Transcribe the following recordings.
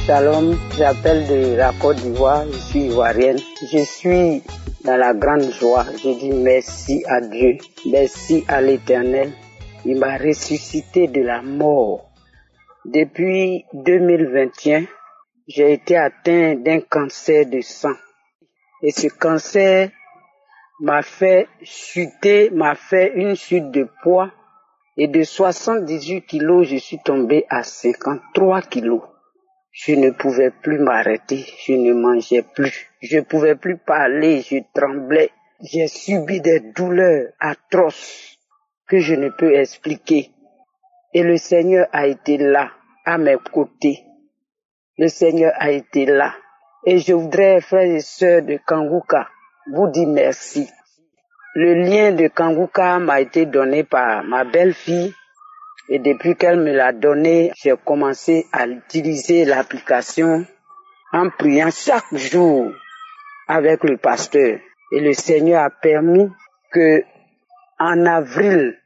Shalom, j'appelle de la Côte d'Ivoire, je suis ivoirienne. Je suis dans la grande joie. Je dis merci à Dieu, merci à l'Éternel. Il m'a ressuscité de la mort. Depuis 2021, j'ai été atteint d'un cancer de sang. Et ce cancer m'a fait chuter, m'a fait une chute de poids. Et de 78 kilos, je suis tombé à 53 kilos. Je ne pouvais plus m'arrêter, je ne mangeais plus, je ne pouvais plus parler, je tremblais. J'ai subi des douleurs atroces que je ne peux expliquer. Et le Seigneur a été là, à mes côtés. Le Seigneur a été là. Et je voudrais, frères et sœurs de Kangouka, vous dire merci. Le lien de Kangouka m'a été donné par ma belle-fille. Et depuis qu'elle me l'a donné, j'ai commencé à utiliser l'application en priant chaque jour avec le pasteur. Et le Seigneur a permis que en avril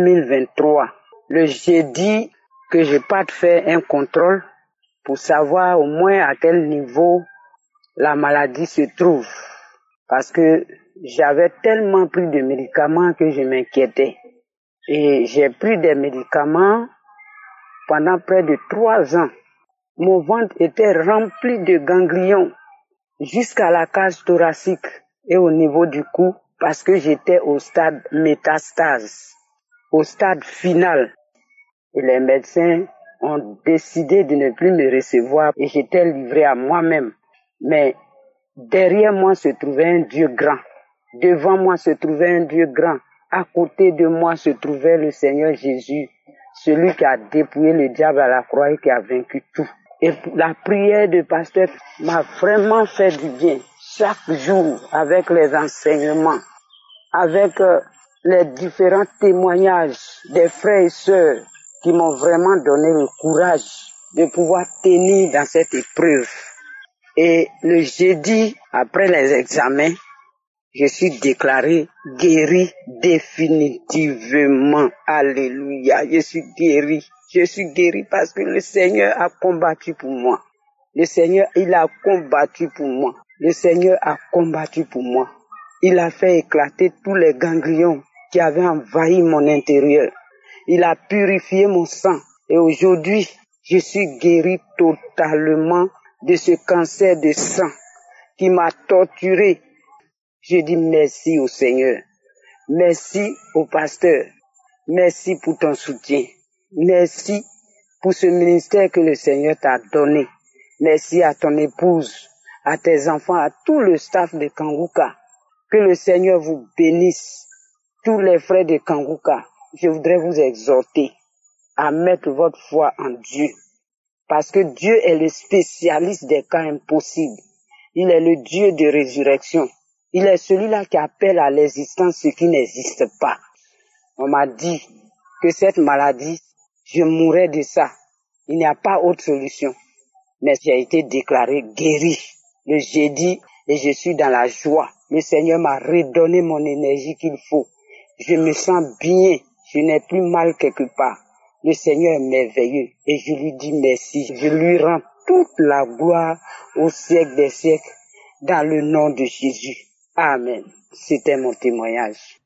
2023, le jeudi, que je parte faire un contrôle pour savoir au moins à quel niveau la maladie se trouve. Parce que j'avais tellement pris de médicaments que je m'inquiétais. Et j'ai pris des médicaments pendant près de 3 ans. Mon ventre était rempli de ganglions jusqu'à la cage thoracique et au niveau du cou parce que j'étais au stade métastase, au stade final. Et les médecins ont décidé de ne plus me recevoir et j'étais livré à moi-même. Mais derrière moi se trouvait un Dieu grand. Devant moi se trouvait un Dieu grand. À côté de moi se trouvait le Seigneur Jésus, celui qui a dépouillé le diable à la croix et qui a vaincu tout. Et la prière de pasteur m'a vraiment fait du bien. Chaque jour, avec les enseignements, avec les différents témoignages des frères et sœurs qui m'ont vraiment donné le courage de pouvoir tenir dans cette épreuve. Et le jeudi, après les examens, je suis déclaré guéri définitivement. Alléluia, je suis guéri. Je suis guéri parce que le Seigneur a combattu pour moi. Le Seigneur, il a combattu pour moi. Le Seigneur a combattu pour moi. Il a fait éclater tous les ganglions qui avaient envahi mon intérieur. Il a purifié mon sang. Et aujourd'hui, je suis guéri totalement de ce cancer de sang qui m'a torturé. Je dis merci au Seigneur. Merci au pasteur. Merci pour ton soutien. Merci pour ce ministère que le Seigneur t'a donné. Merci à ton épouse, à tes enfants, à tout le staff de Kangouka. Que le Seigneur vous bénisse. Tous les frères de Kangouka, je voudrais vous exhorter à mettre votre foi en Dieu. Parce que Dieu est le spécialiste des cas impossibles. Il est le Dieu de résurrection. Il est celui-là qui appelle à l'existence ce qui n'existe pas. On m'a dit que cette maladie, je mourrais de ça. Il n'y a pas autre solution. Mais j'ai été déclaré guéri le jeudi et je suis dans la joie. Le Seigneur m'a redonné mon énergie qu'il faut. Je me sens bien. Je n'ai plus mal quelque part. Le Seigneur est merveilleux et je lui dis merci. Je lui rends toute la gloire au siècle des siècles dans le nom de Jésus. Amen. C'était mon témoignage.